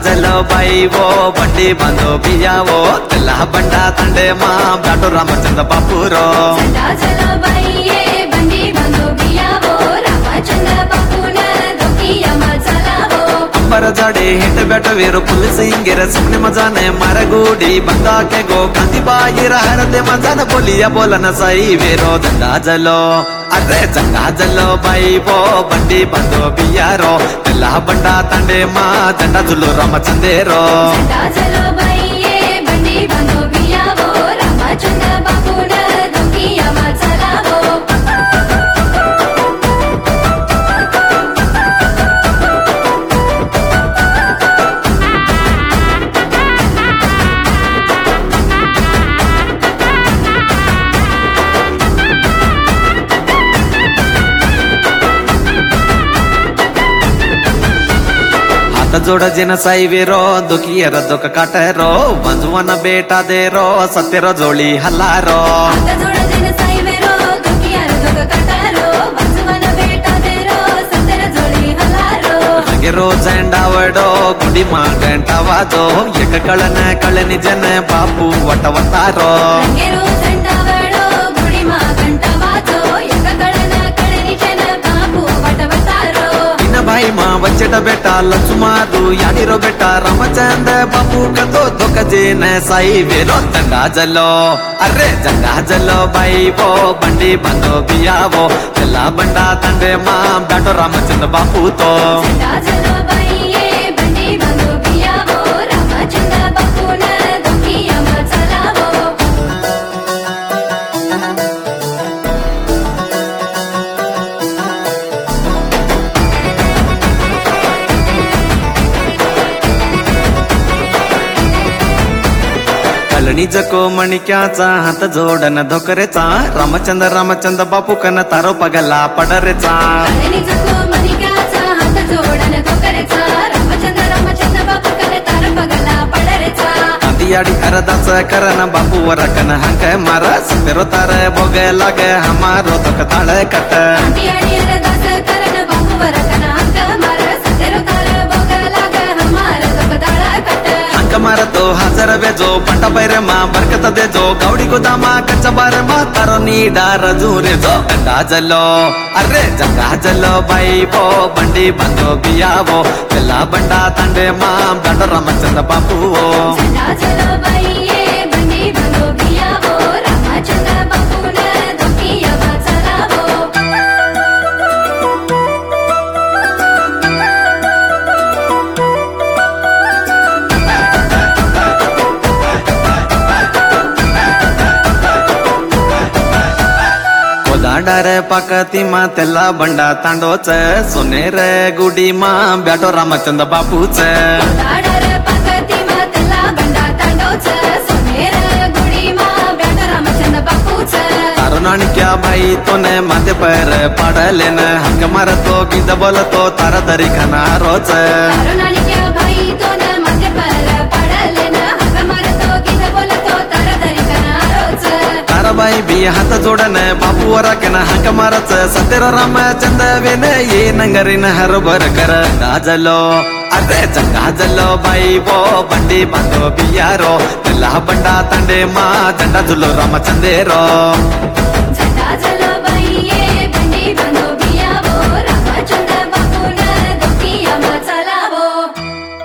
जलो बाई वो बंडी बांधो बियावो तेला बंडा तांडे माँ बैठो रामचंद्र बापू रो झंडा चलो बाई ये बंडी बांधो बियावो रामचंद्र बापू ने दोकिया में चलावो अंबर जाडे हिट बैठो वीरो पुलिस इंगेर सुपने मजाने मारे गुडी बंदा के गो कांति बाई रहर दे मजान बोलिया बोलन सही वीरो झंडा जलो अरे झंडा जलो बाई वो बंडी बांधो बियारो तेला बंडा तांडे माँ झंडा झुलो रामचंद्रो झंडा चलो बाई ये बंडी बांधो बियावो रामचंद्र बापू ने दोकिया में चलावो जोड़ जिन साई वीरो दुखियर दुख काटरो बंजुवन बेटा देरो सत्यरो जोड़ी हल्लारो हाथ जोड़ दिन साई मेरो दुखिया दुख कटारो बंजुवन बेटा देरो सतर जोड़ी हलारो गिरो झंडावडो गुडी मां घंटा वाजो एक कळन कळनी जन बापू वटवतारो ರಂಗೇರು झंडावडो गुडी मा घंटा वाजो एक कळन कळनी जन बापू वटवतारो इन भाई मां बच्चेट बेटा लक्ष्मारू याडीरो बेटा रामचंद्र बापू कतो दुख जेन साई वीरो झंडा जलो अरे झंडा जलो बाई वो बंडी बांधो बियावो तेला बंडा तांडे मां बैठो रामचंद्र बापू तो झंडा चलो बाई ये बंडी बांधो बियावो रामचंद्र बापू ने दोकिया में चलावो कळणी जको मणिक्याचा हात जोडन धोकरेचा रामचंद्र रामचंद्र बापू कन तारो पगला पडरेचा कळणी जको मणिक्याचा हात जोडन धोकरेचा रामचंद्र रामचंद्र बापू कने तार पगला पडरेचा दियाडी अरदास करन बापू वरकन हंक मार सतेरो तार भोगे लागे हमारो दुख ताळ कट आंटी अरदास करन बापू वरकन हंक मार सतेरो तार भोग लाग हमार दुख ताळ कट हंक मार तो हजर वेजो पंटा पैरे मा बरकत देजो गावडी गोदामा कच्चा बार मा तारो नीडा रजूरे जो झंडा जलो अरे झंडा जलो बाई वो बंडी बांधो बियावो तेला बंडा तांडे मा बैठो रामचंद्र बापू झंडा चलो बाई ये बंडी बांधो बियावो रामचंद्र बापू ने दोकिया में चलावो दांडार पाकती मा तेला बंडा तांडोच सोनेर गुडी मा बैठो रामचंद्र बापूच दाडर पाकती मा तेला बंडा तांडोच सोनेर गुडी मा बैठ रामचंद्र बापूच तारो नाणक्या बाई तोने माथे पैर पाडलेन हंक मारतो गीत बोलतो तारा दरी खाना रोच तारुणानिक्या बाई तोन माथे पर पडले ना हक मारतो गीत बोलतो तार दरी कना रोज ताराबाई बी हात जोडन बापू वराकन हंक मारच सतेरो रामचंद्र वेन ये नंगरीन हरभर कर गाजलो अरे गाजलो बाई वो बंडी बांधो बियारो तेला बंडा तांडे मा झंडा झुलो रामचंद्रो झंडा चलो